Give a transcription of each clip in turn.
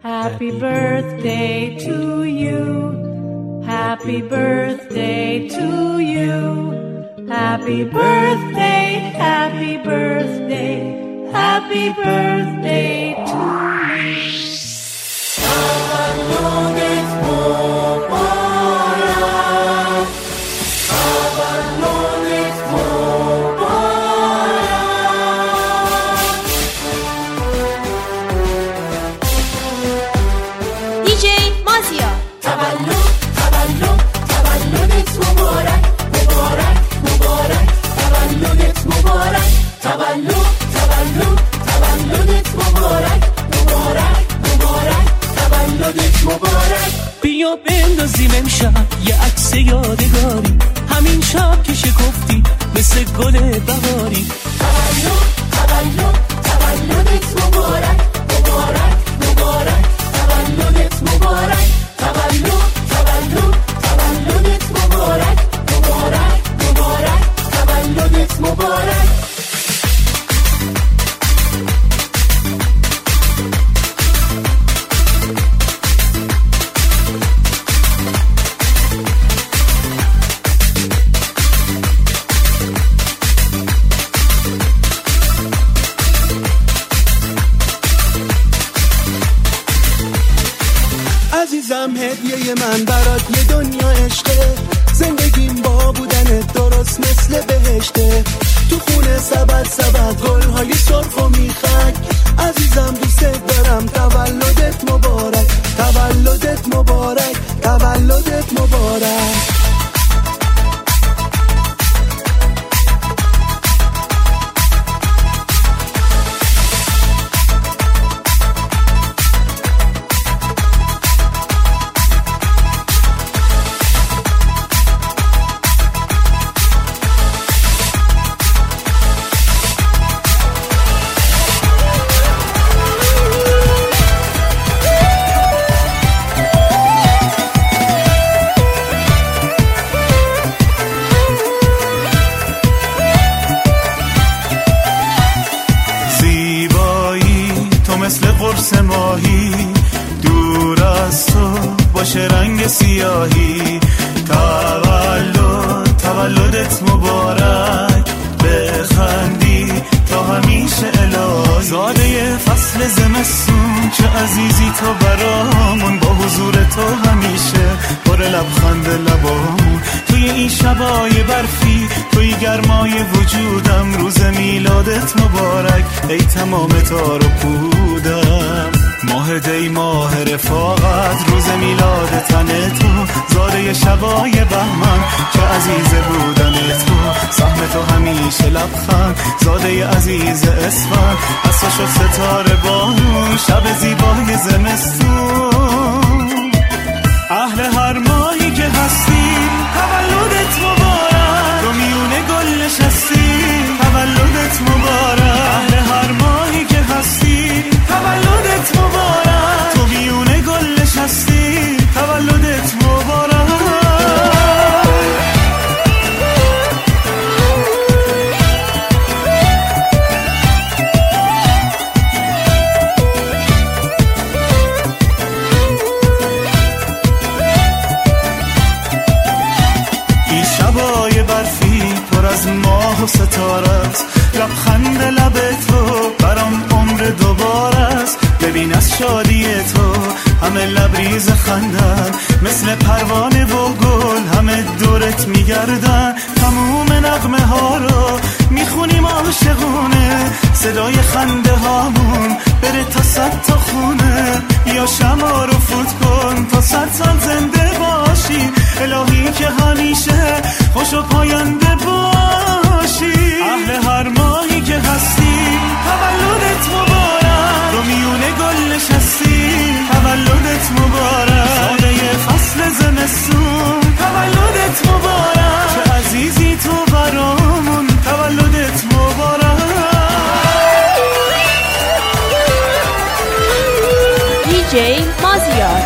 Happy birthday to you. Happy birthday to you. Happy birthday, happy birthday, happy birthday to you. تولدت مبارک. تولدت مبارک. DJ مازیا. تولدت مبارک. مبارک مبارک. تولدت مبارک. تولدت مبارک. مبارک مبارک. تولدت مبارک. بیا بندازیم امشب یه عکس یادگاری، همین شب که شکفتی مثل گل بهاری. تولدت مبارک. مبارک مبارک. تولدت مبارک. تولدت مبارک. مبارک مبارک. تولدت مبارک. عزیزم هدیه من برات یه دنیا عشقه، زندگیم با بودنت درست مثل بهشته، تو خونه سبد گل‌های سرخ و میخک، عزیزم دوست دارم. تولدت مبارک. تولدت مبارک. تولدت مبارک. قرص ماهی دور از تو باشه رنگ سیاهی. تولدت مبارک، بخندی تا همیشه الهی. زاده فصل زمستون چه عزیزی تو برامون، با حضور تو همیشه پر لبخند لبامون. توی این شبای برفی، توی گرمای وجودم، روز میلادت مبارک ای تمام تار و پودم. ماه دی ماه رفاقت، روز میلاد تن تو، زاده شبای بهمن چه عزیز بودن تو. سهم تو همیشه لبخند، زاده عزیز اسفند، اصلا شد ستاره بارون شب زیبای زمستون. اهل هر ماهی که هستی تولدت مبارک، رو میونه گل نشستی تولدت مبارک. اهل هر ماهی که هستی تولدت مبارک، تو میونه گل نشستی تولدت مبارک. از ماه و ستاره است، لبخند لب تو برام عمر دوباره است. ببین از شادی تو همه لبریز خندن، مثل پروانه و گل همه دورت میگردن. تموم نغمه ها رو میخونیم عاشقونه، صدای خنده هامون بره تا 100 تا خونه. بیا شمع رو فوت کن تا 100 سال زنده باشی، الهی که همیشه خوش و پاینده باشی. اهل هر ماهی که هستی تولدت مبارک، رو میونه گل نشستی تولدت مبارک. زاده فصل زمستون تولدت مبارک، چه عزیزی تو برامون تولدت مبارک. DJ مازیار.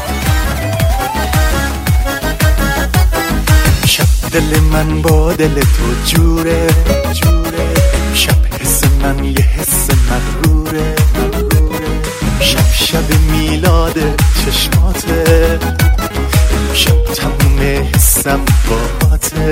دل من با دل تو جوره، شب حس من یه حس مغروره. شب میلاد چشماته، شب تموم حسم باته.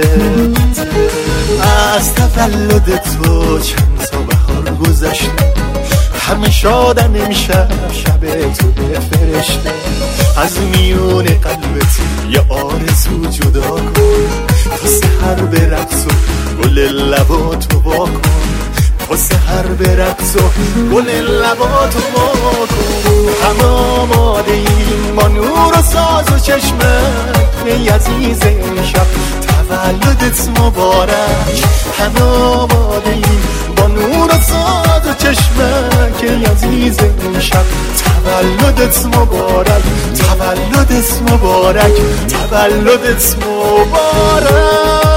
از تولد تو چند تا بهار گذشته، همه شادن امشب شب تو فرشته. از میون قلبت یه آرزو جدا کن، تا سحر به رقص و گل لباتو واکن. تا سحر به رقص و گل لباتو واکن. همه آماده ایم با نور و ساز و چشمت، ای عزیز امشب تولدت مبارک. همه آماده ایم با نور و ساز و چشمت، ای عزیز امشب تولدت مبارک. تولدت مبارک، تولدت مبارک.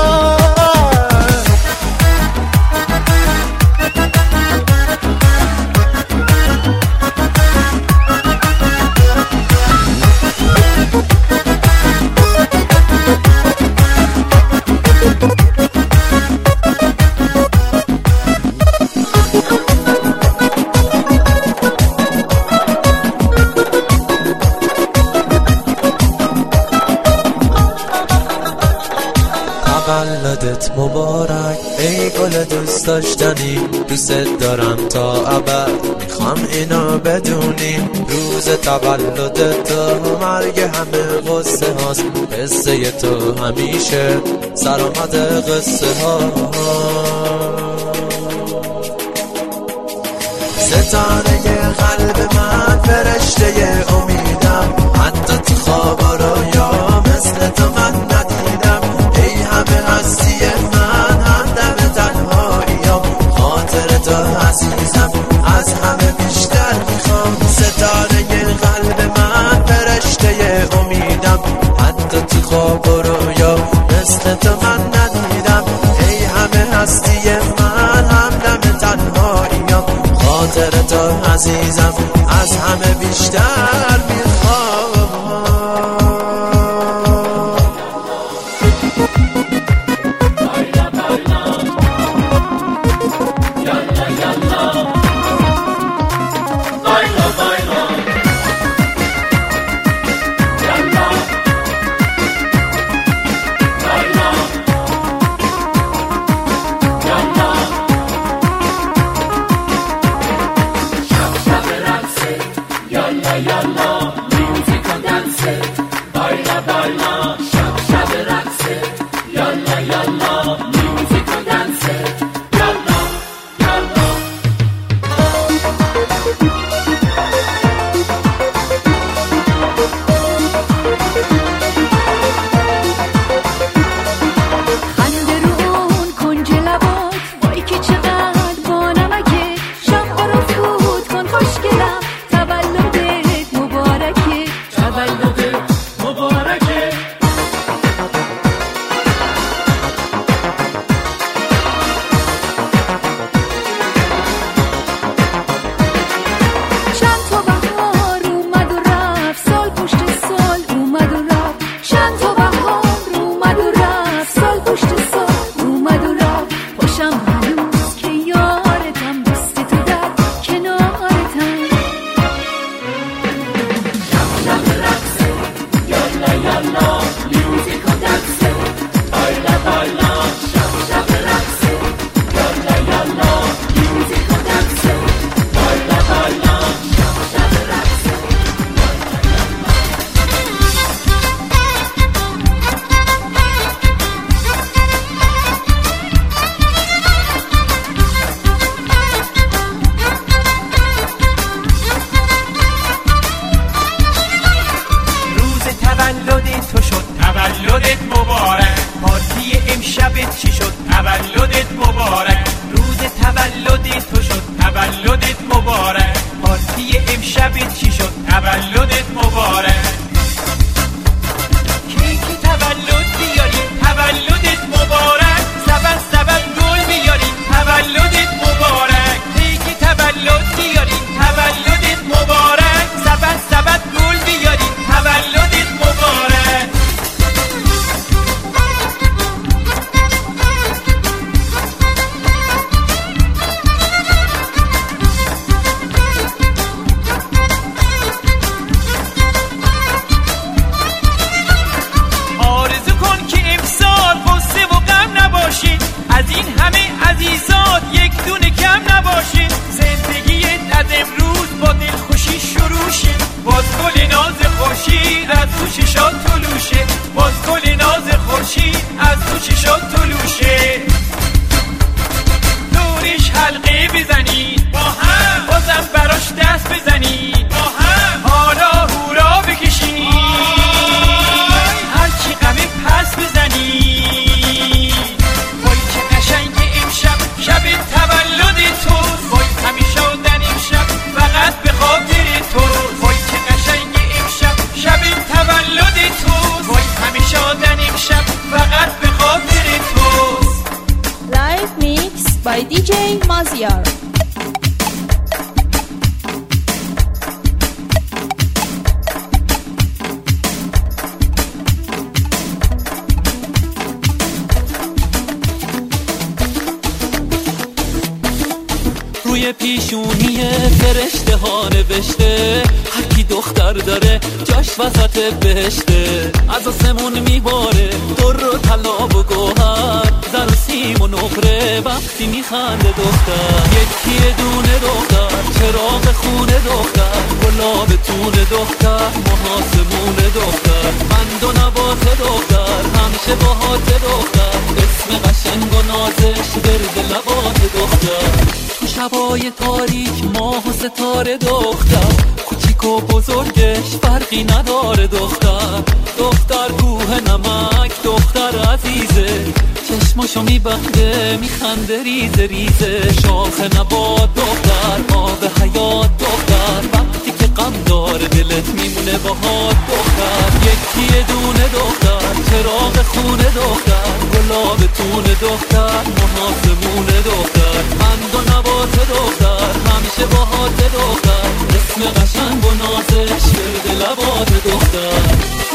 تولدت مبارک ای گل دوست داشتنی، دوست دارم تا ابد، میخوام اینو بدونی. روز تولدت تو مرگ همه قصه هاست، قصه تو همیشه سرآمد قصه ها. ستاره قلب من، فرشته امیدم، حتی تو خواب و رویا مثل تو من ندیدم. ای همه هستی من، همدم تنهاییم، خاطر تو عزیزم از همه بیشتر میخوام. ستاره قلب من، فرشته امیدم، حتی تو خواب و رویا مثل تو من ندیدم. ای همه هستی من، همدم تنهاییم، خاطر تو عزیزم از همه بیشتر میخوام. چی شد طلوشه، باز گل ناز خورشید از تو چی شد طلوشه. نوریش حلقه بزنید با هم، بازم براش دست بزنید با هم، حالا هورا بکشید، هرچی غمه پس بزنید. وای چه قشنگ امشب شب تولد تو، وای همیشه آدن امشب فقط به خاطر تو. وای چه قشنگ امشب شب تولد تو، وای همیشه آدن امشب فقط به خاطر تو. Live mix by DJ Maziar. روی پیشونی فرشته ها نوشته هر کی دختر داره جاش وسط بهشته. از آسمون میباره در و طلا و گوهر، زر و سیم و نقره وقتی میخنده دختر. یکی دونه دختر چراغ خونه دختر، گلاب تون دختر محاسمون دختر. بند و نبات دختر همیشه باهات دختر، اسم قشنگ و نازش برد لبات دختر. تو شبای تاریک ماه و ستاره دختر، کوچیک و بزرگش فرقی نداره دختر. دختر کوه نمک دختر عزیزه، چشماشو میبنده میخنده ریزه ریزه. شاخ نبات دختر آب حیات دختر، وقتی که غم داره دلت میمونه باهات دختر. یکی دونه دختر چراغ خونه دختر، گلاب تون دختر محاسمون دختر. بند و نبات دختر همیشه باهات دختر، اسم قشنگ و نازش برد لبات دختر.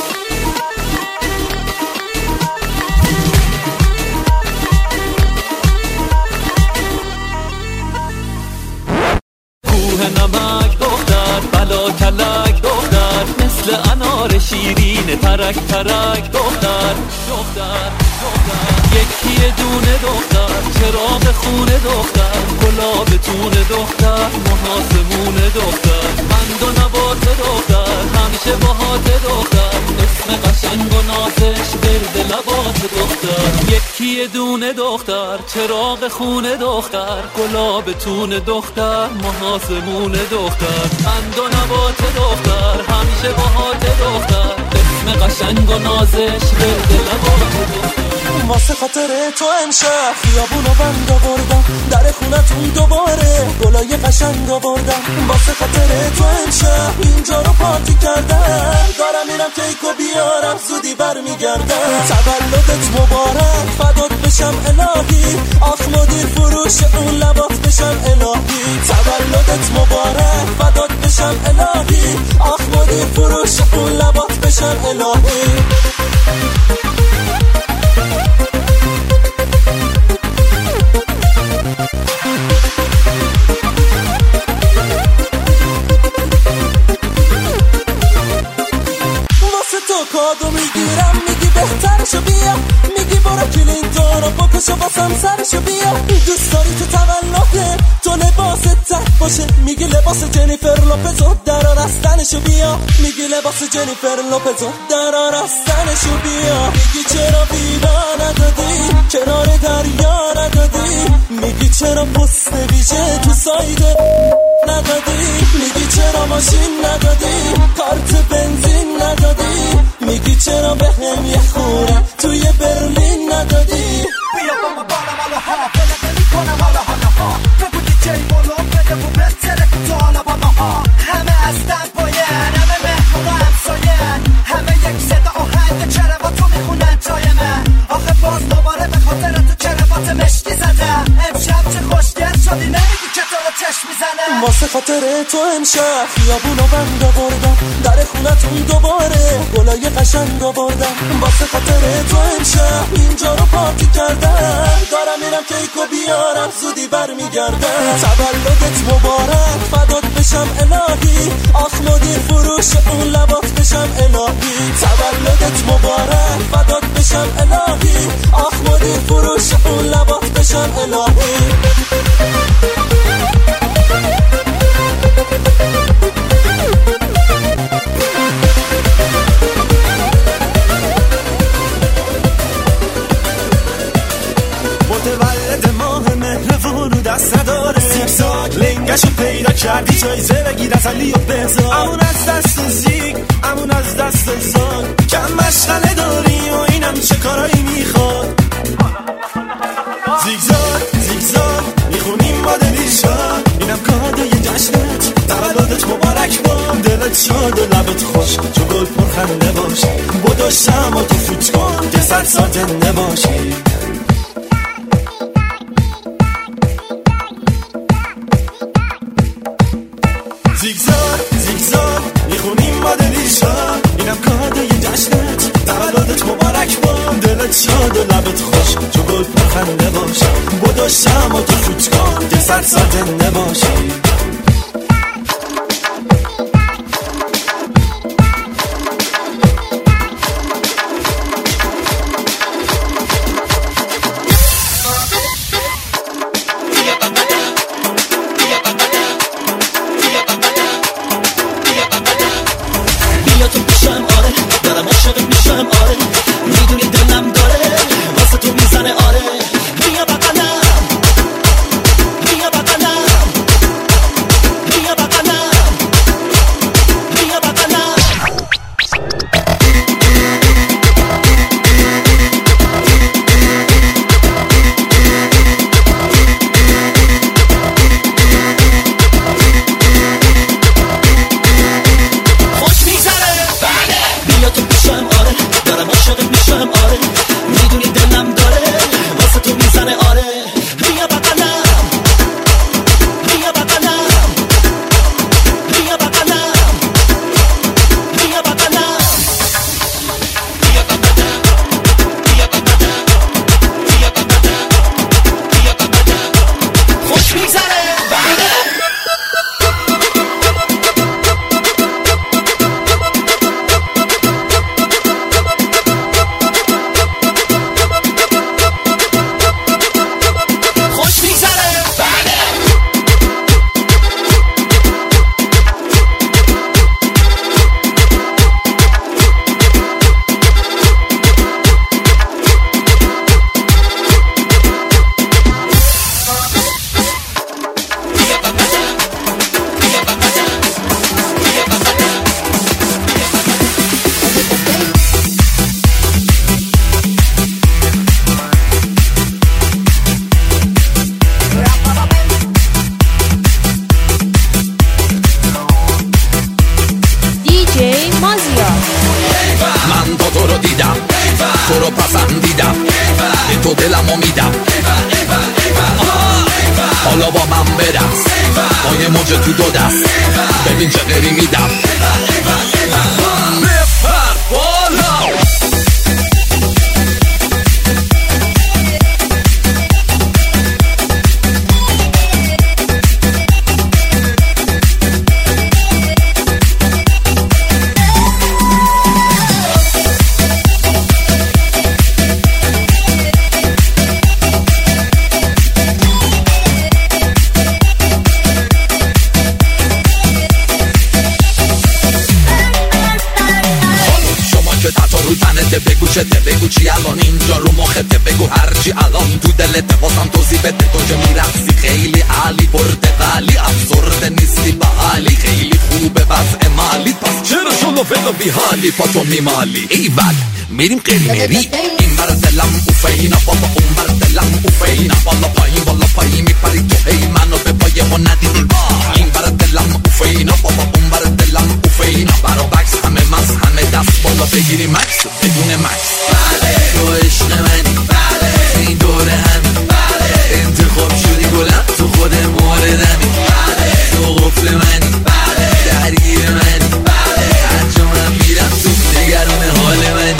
کوه نمک دختر بلا کلک دختر، مثل انار شیرین ترک ترک دختر دختر دختر. یکی دونه دختر چراغ خونه دختر، گلاب تون دختر محاسمون دختر. بند و نبات دختر همیشه باهات دختر، اسم قشنگ و نازش برد لبات دختر. یکی دونه دختر چراغ خونه دختر، گلاب تون دختر محاسمون دختر. بند و نبات دختر همیشه باهات دختر، اسم قشنگ و نازش برد لبات دختر. واسه خاطر تو امشب خیابونو بند آوردم، در خونتون دوباره گلای قشنگ آوردم. واسه خاطر تو امشب اینجا رو پارتی کردم، دارم میرم کیکو بیارم زودی برمیگردم. تولدت مبارک فدات بشم الهی، آخ مدیر فروش اون لبات بشم الهی. تولدت مبارک فدات بشم الهی، آخ مدیر فروش اون لبات بشم الهی. کادو میگیرم میگی بهترشو بیا، میگی برو کلینتون رو بکش و باسم سرشو بیا. دوست داری تو تولده تو لباست تک باشه، میگی لباس جنیفر لوپزو درار رستنشو بیا، میگی لباس جنیفر لوپزو درار رستنشو بیا. میگی چرا بیرا ندادی کنار دریا ندادی، میگی چرا پست ویژه تو سایده ندادی، میگی چرا ماشین ندادی کارت بنزین ندادی، میگی چرا به هم یه خوری توی برلین ندادی. بیا با ما بالم حالا ها بلده میکنم حالا حالا ها، بگو دیجی بولون بده و بهتره تو حالا بابا ها. همه از دنباین همه مهمون و همساین، همه یک صدا آهنگ چرا با تو میخونن جای من. آخه باز دوباره به خاطر تو چرا مشتی زدم، امشب چه خوشگل شدی نمیگی که تو رو چشم میزنم. واسه خاطر تو امشب خیابونو بند آوردم، در خونتون دوباره گلای قشنگ آوردم. واسه خاطر تو امشب اینجا رو پارتی کردم، دارم میرم کیکو بیارم زودی برمیگردم. تولدت مبارک فدات بشم الهی، آخ مدیر فروش اون لبات بشم الهی. تولدت مبارک فدات بشم الهی، آخ مدیر فروش اون لبات بشم الهی. تسلی و بهزار. امون از دست زیگ، امون از دست زاد، کم مشغله داری و اینم چه کارایی میخواد. زیگزاگ زیگزاگ میخونیم ما دلیشا، اینم کادوی جشنت، تولدت مبارک باد. دلت شاد و لبت خوش، چو گل پرخنده باش. بدو شمع تو فوت کن که سر سازنده باشی. زیگزاگ زیگزاگ میخونیم ما دلیشا، اینم کادوی جشنت، تولدت مبارک باد. دلت شاد و لبت خوش، چو گل پرخنده باش. بدو شمع تو فوت کن که سر سازنده باشی. بگو چی الان اینجا رو مخته، بگو هرچی الان تو دلت، واسم توضیح بده. تو که میرقصی خیلی عالی، پرتقالی، افسرده نیستی به حالی، خیلی خوبه وضع مالی، پس چرا شلو فلو بی حالی پاتو میمالی؟ ایول میریم قریمری، این بر دلم اوفینا، بابا اون بر دلم اوفینا، بالا پایین میپری تو، هی منو به پای ما ندیدی. این بر دلم اوفینا، بابا اون بر دلم اوفینا، برا بکس همه مز همه دست بالا بگیری مکس بدون مکس. تو عشق منی، این دوره همین، انتخاب شدی گلم تو خود موردمی، تو قفل منی، درگیر منی، هر جا من میرم تو نگران حال منی.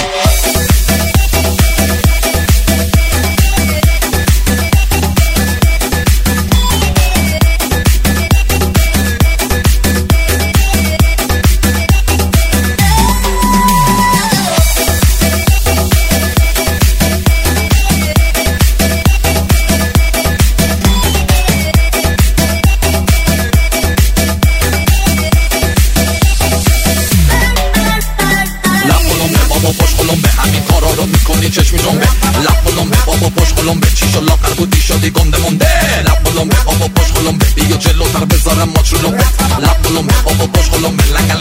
چشمی جنبه لب بلنبه بابا پشت قلمبه چی شو لاغر بودی شدی گنده مونده لب قلمبه بابا باش قلمبه بیا جلوتر بذارم ما چلومبه لب قلمبه بابا باش قلمبه لنگل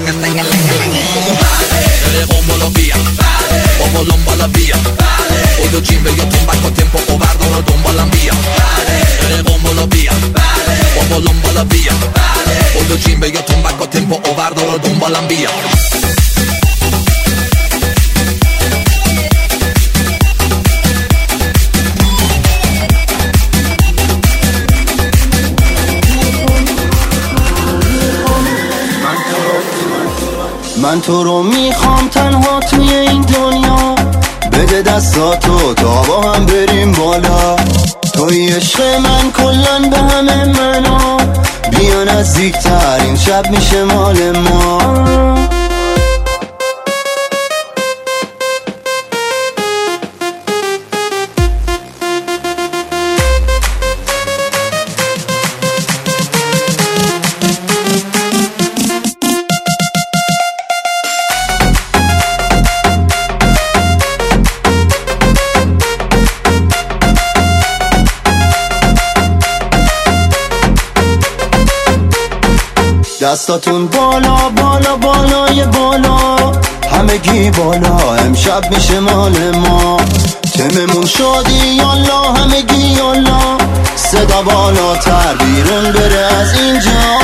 قنبلا بیا بابا لنبالا بیا بودو جیم بیا تنبک و تمپو و بردار دنبالم بیا قنبلا بیا بابا لنبالا بیا بودو جیم بیا تنبک و تمپو و بردار دنبالم بیا من تو رو میخوام تنها توی این دنیا بده دستاتو تا با هم بریم بالا توی عشق من کلن به همه منا بیا نزدیکتر این شب میشه مال ما دستاتون بالا بالا بالای بالا همگی بالا امشب میشه مال ما تممون شدی یالا همگی یالا صدا بالاتر بیرون بره از اینجا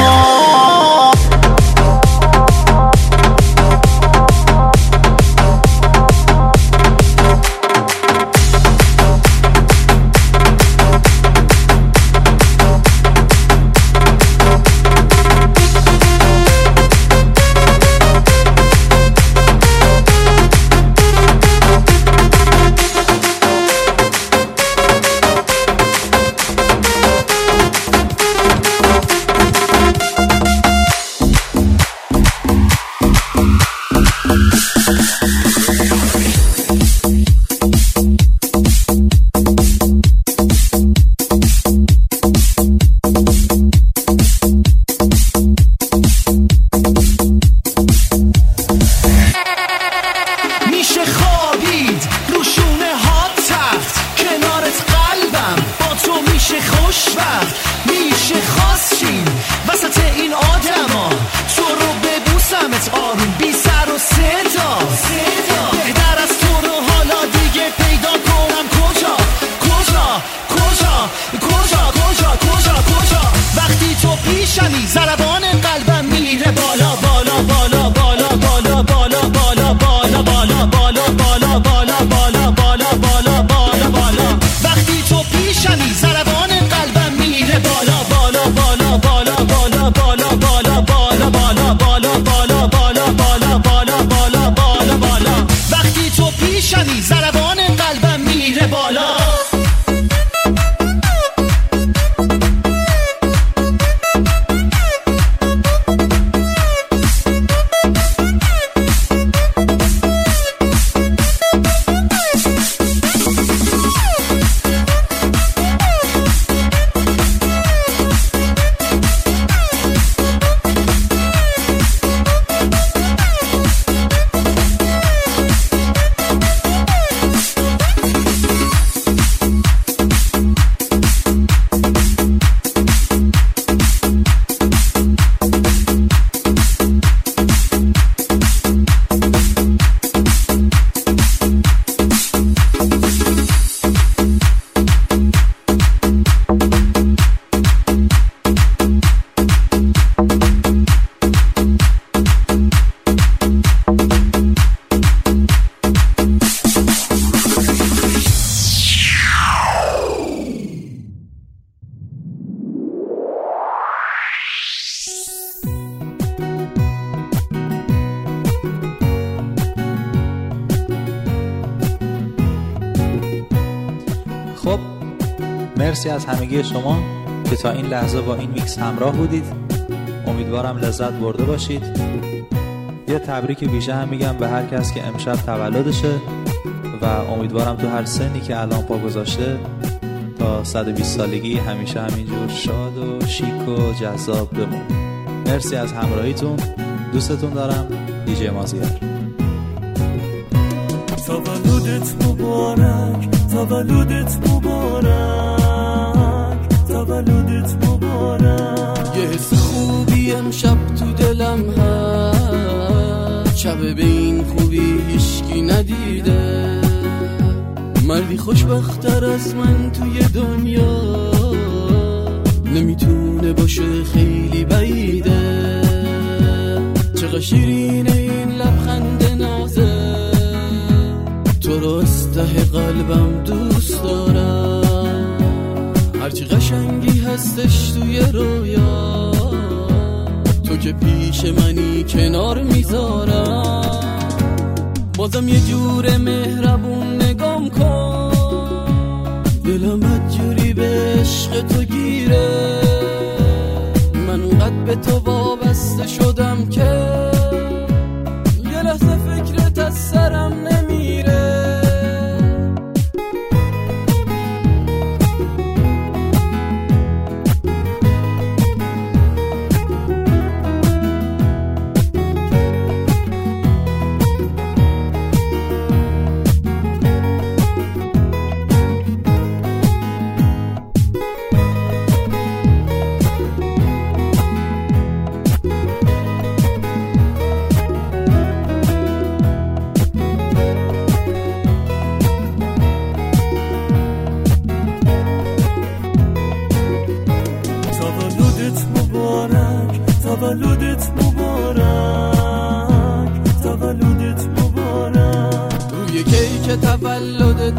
مرسی از همگی شما که تا این لحظه با این میکس همراه بودید. امیدوارم لذت برده باشید. یه تبریک ویژه هم میگم به هر کس که امشب تولدشه و امیدوارم تو هر سنی که الان پا گذاشته تا 120 سالگی همیشه همینجور شاد و شیک و جذاب بمونه. مرسی از همراهیتون. دوستتون دارم. دیجی مازیار. تولدت مبارک، تولدت مبارک، تولدت مبارک. یه حس خوبی امشب تو دلم هست، شب به این خوبی هیچکی ندیده. مردی خوشبخت‌تر از من توی دنیا نمیتونه باشه، خیلی بعیده. چقدر شیرینه این لبخند نازه، تو رو از ته قلبم دوست دارم. هرچی قشنگی هستش توی رویا، تو که پیش منی کنار میذارم. بازم یه جور مهربون نگام کن، دلم بدجوری به عشق تو گیره. من اونقدر به تو وابسته شدم که یه لحظه فکرت از سرم نمیره. تولدت مبارک، تولدت مبارک. روی کیک تولدت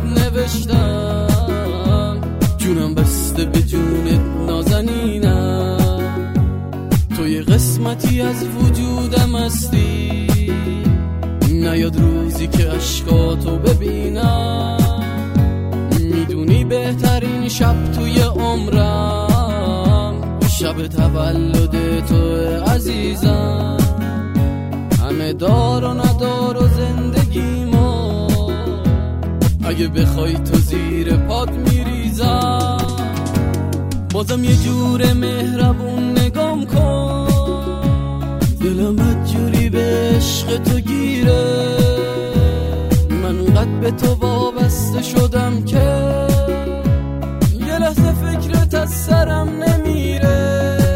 نوشتم، جونم بسته به جونت نازنینم. تو یه قسمتی از وجودم هستی، نیاد روزی که عشقاتو ببینم. میدونی بهترین شب توی عمرم شب تولد تو عزیزم. همه دار و ندار و زندگیمو اگه بخوای تو زیر پات میریزم. بازم یه جور مهربون نگام کن، دلم بدجوری به عشق تو گیره. من اونقدر به تو وابسته شدم که یه لحظه فکرت از سرم نمیره.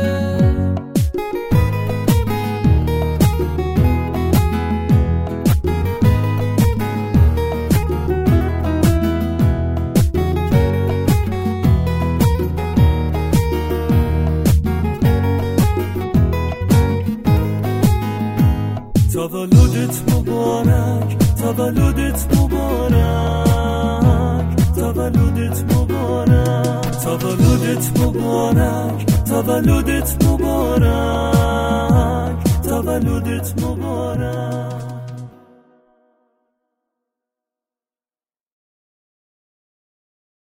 تولدت مبارک، تولدت مبارک، تولدت مبارک، تولدت مبارک، تولدت مبارک.